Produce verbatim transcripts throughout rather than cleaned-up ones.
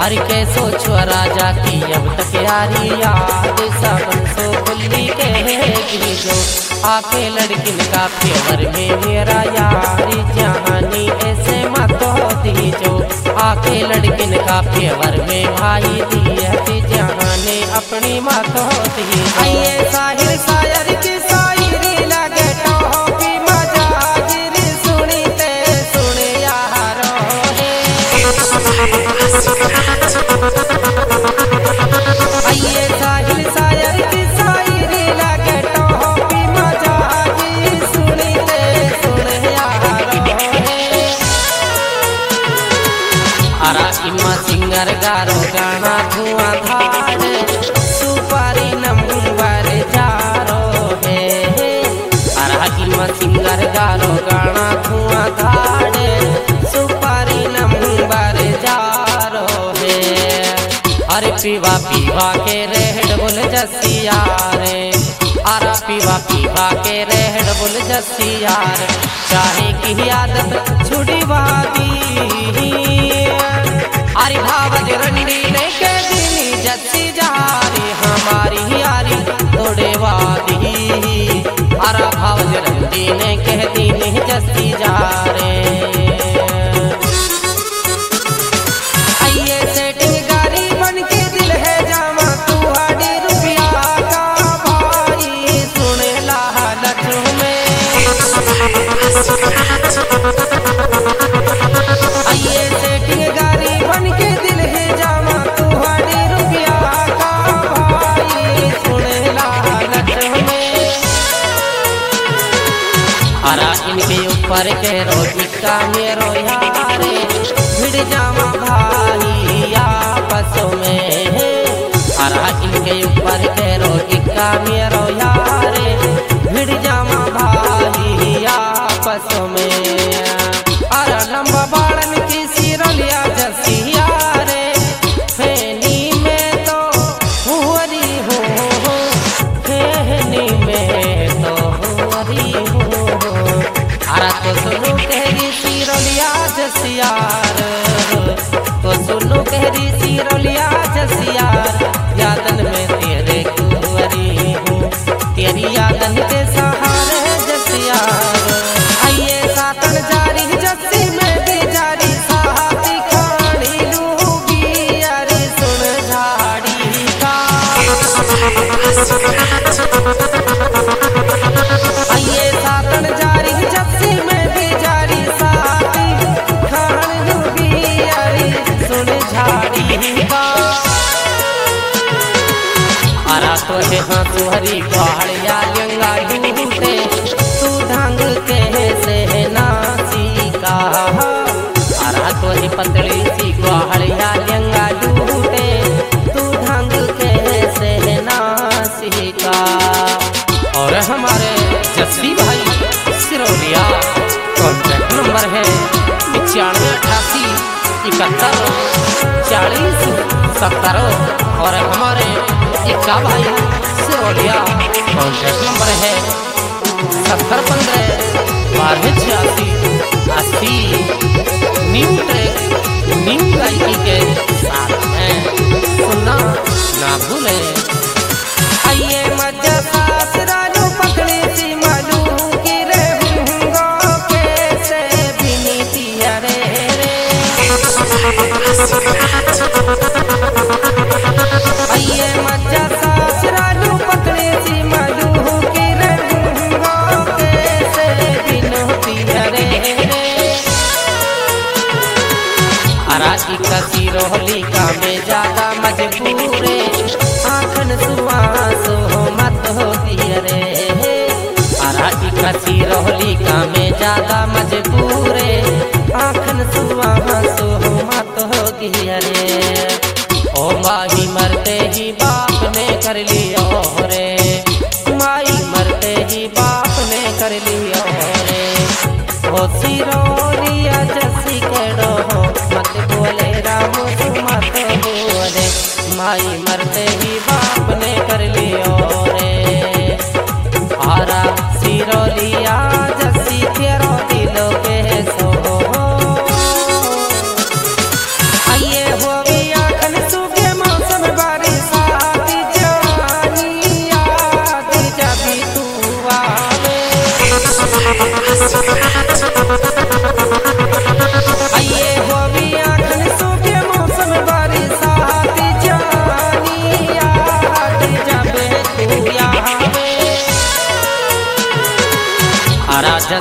अरे कैसो छोरा जाती अब तक यारी याद सावन सो खुली के जो आके लड़किन का फेवर में मेरा यारी जहानी ऐसे मत होती जो आके लड़किन का फेवर में भाई दी जहाने अपनी मत होती। आइए साहिर शायर की शायरी लगे तो की मजा गिरी सुनी ते सुने यारो आइए साहिल शायर की शायरी लगे तो की मजा गिरी सुनी ते सुने यारो अरा इमा सिंगर गारो गाना धुआं धार सुपारी नंबर जारो है अरा इमा सिंगर गारो गाना धुआं धार सुपारी नंबर जारो है। अरे पीवा पीवा के रेहड़ बोल जसिया रे अरा पीवा पीवा के रेहड़ बोल जसिया रे चाहे की आदत छुड़ी वादी अरे भावज रंडी ने के दिनी जसी जारी हमारी यारी तोड़े वादी अरा भावज रंडी ने के दिनी जसी जा रे। आइए सेटिंग गाड़ी बन के दिल है जामा तू हाडी रुपया का भाई सुने लालच में आइए सेटिंग गाड़ी बन के दिल है जामा तू हाडी रुपया का भाई सुने लालच में अरा इनके ऊपर के रोटी का मेरो यारे भिड़ जामा भाई आपस में अरा इनके ऊपर के रोटी का मेरो यारे भिड़ जामा भाई आपस में अरा लंबा बाड़न की सिरलिया जसिया रे फेनी में तो हुअरी हो फेनी में तो हुअरी हो अरा तो सुनो कहरी सिरलिया जसियार तो सुनो कहरी सिरलिया जसियार यादन में तेरे कुंवरी हूँ तेरी यादन के सहारे जसियार। आइए सातन जारी जसी में भी जारी साहती खानी लूबी अरे सुन झाड़ी का आइए सातन जारी जसी में भी जारी साहती खानी लूबी अरे सुन झाड़ी का अरा तो है हाँ तुहरी पहाड़िया गंगा डूबे तू ढंग के से नासी का अरा तो है पतली सी पहाड़िया गंगा डूबे तू ढंग के से नासी का। और हमारे जस्सी भाई सिरोलिया कॉन्टैक्ट नंबर है पचानवे अठासी इकहत्तर चालीस सत्तर और हमारे इक्का भाई सिरोलिया कॉन्टैक्ट नंबर है सत्तर पंद्रह बारह छियासी अस्सी न्यू ट्रैक न्यू गायकी के साथ हैं सुनना ना भूलें। आइए मजा सास रानू पकड़ी सी मालू की रे हुंगो कैसे बिनीती रे रे आइए मजा सास रानू पकड़ी सी मालू की रे हुंगो कैसे बिनीती रे रे अरा इक्की रोहली का में ज्यादा मजबूरे आखन सुहास हो मत होती रे अरा इक्की रोहली का में ज्यादा मजबूरे आखन सुहास हो मत होती रे। ओ माही मरते ही बाप ने कर लिया रे माई मरते ही बाप ने कर लिया रे ओ सिरोलिया जसी के डो मत बोले राम मत बोले माई मरते ही बाप ने कर लियो रे आरा सिरोलिया जसी तेरो दिलो के सो आइए हो गया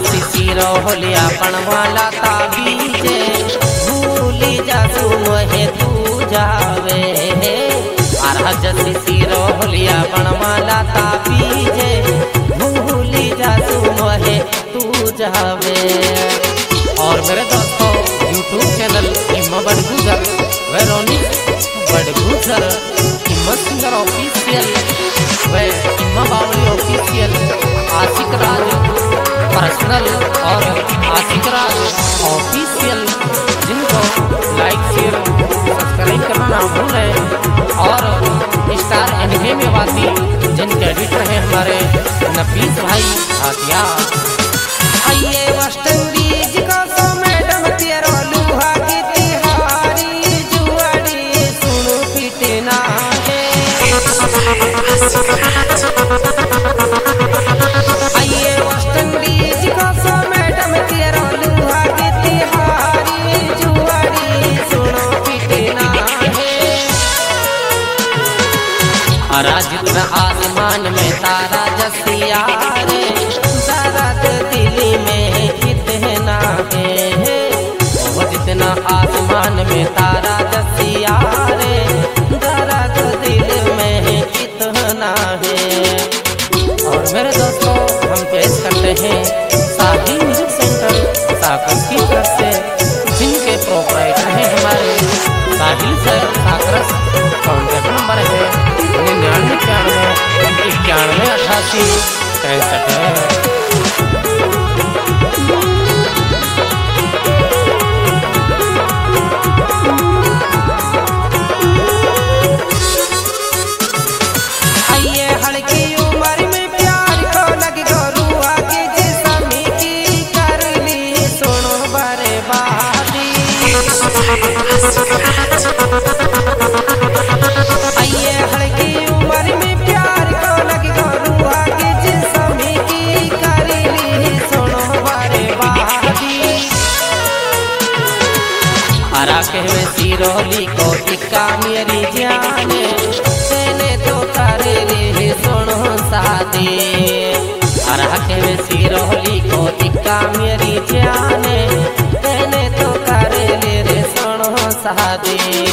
शिशिर होलिया पणवाला ताबीजे भूली जासू मोहे तू जावे आराज शिशिर होलिया पणवाला ताबीजे भूली जासू मोहे तू जावे। और मेरे दोस्तों यूट्यूब चैनल इम्मा बड़गुजर वेरोनिक बड़गुजर इम्मा सिंगर ऑफिशियल व इम्मा बावली ऑफिशियल आशिक राज पर्सनल और आशिक राज ऑफिशियल जिनको लाइक शेयर सब्सक्राइब करना ना भूलें। और स्टार एनिमे में वासी जिनके एडिटर हैं हमारे नफीस भाई हाथिया। आइए वेस्ट इंडीज का सो मैडम तेरा लुहा की तिहारी जुआड़ी सुनो पिटना है। आइए वेस्ट इंडीज का सो मैडम तेरा लुहा की तिहारी जुआड़ी सुनो पिटना है। राजित आसमान में तारा जसिया रे दर्द दिल्ली में कितना है वो जितना आसमान में तारा जसिया रे दर्द दिल में कितना है। और मेरे दोस्तों हम पेश करते हैं साहिल म्यूजिक सेंटर साकस की तरफ से जिनके प्रोपराइटर हैं हमारे साहिल सर साकरस। कॉन्टैक्ट नंबर है निन्यानवे इक्यानवे इक्यानवे अठासी पैंसठ है। आइए हल्की उम्र में प्यार को लगी रुआ के जिसमी की करीली सुनो बारे बादी। हरा कहवे सिरोली को टिक्का मेरी जाने तेने तो करीली सुनो शादी। हरा कहवे सिरोली को टिक्का मेरी जाने तेने तो करीली रे सुनो शादी।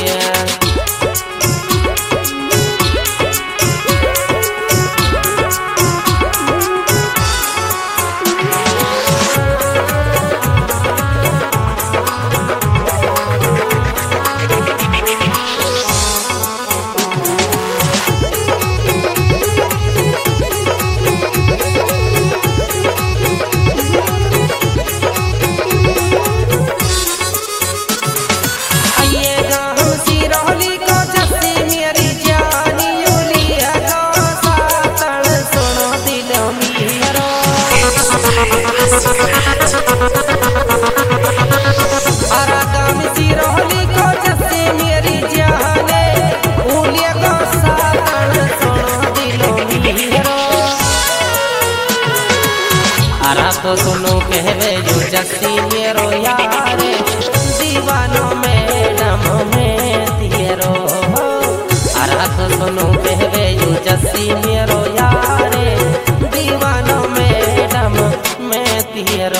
तो सुनो कहवे जो जस्सी मेरो यार दीवानों में दम में तेरो। अरा तो सुनो कहवे जो जस्सी मेरो यार दीवानों में दम में तेरो।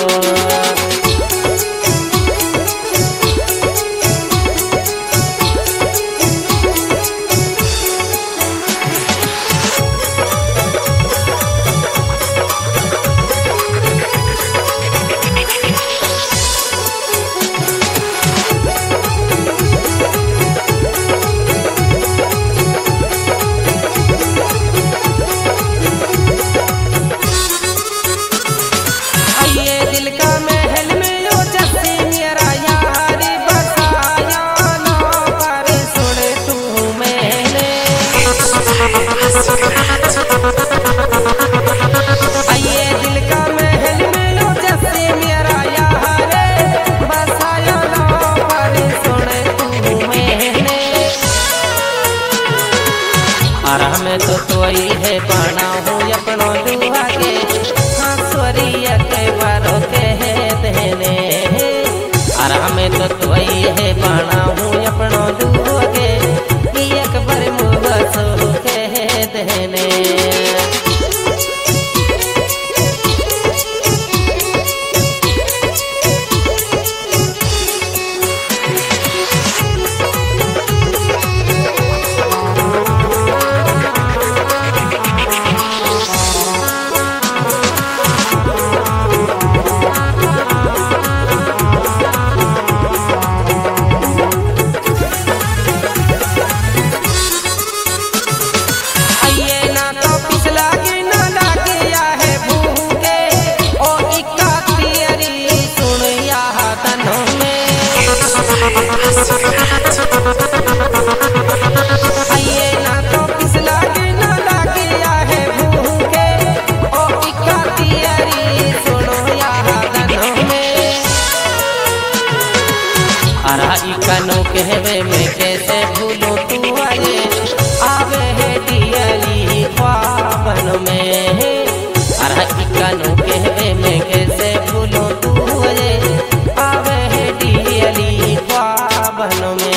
में तो तोई है पाना हूँ अपनो दुआ के हंसवरिया के बारो के देने। आरा में तो तोई है पाना हूँ अपनो दुआ के एक बार मुँह सो के देने। आइए ना तो किस लागे ना लागे आहे भूखे ओ इक्का तियरी सुनो यादनों में अरा इकनो कहवे में कैसे भूलो तू आए आवे है दियरी ख्वाबन में अरा इकनो कहवे में कैसे भूलो तू आए आवे है दियरी ख्वाबन में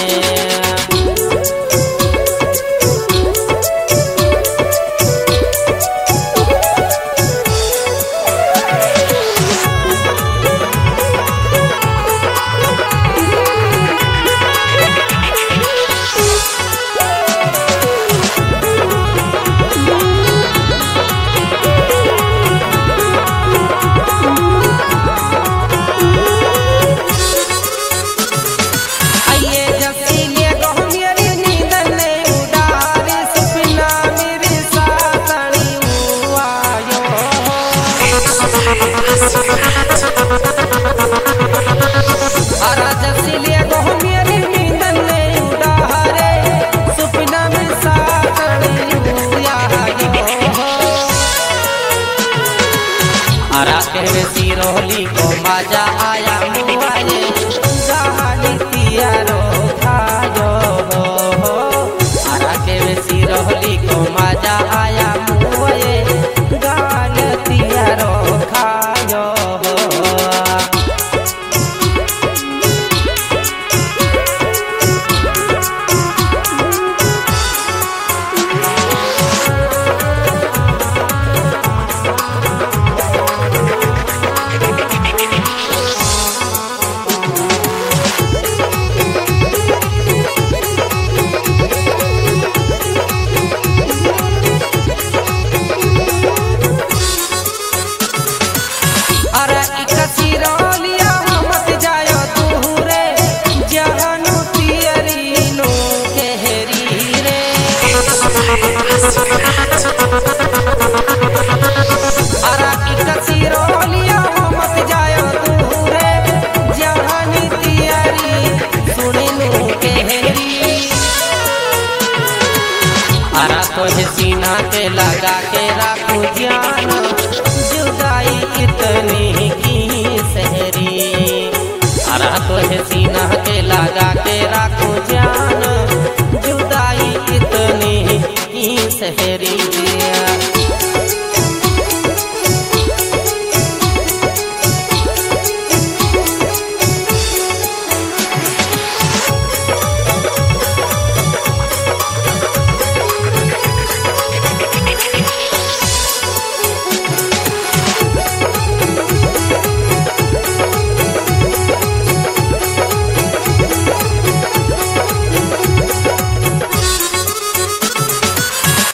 कहवे सिरोली को मजा आया मुआए जहानी तियारो खाजो हो अरा कहवे सिरोली को मजा आया मुआए गान तियारो खाजो हो अरा तो सीना के लगा के रखू जान जुदाई कितनी की सहरी अरा तो सीना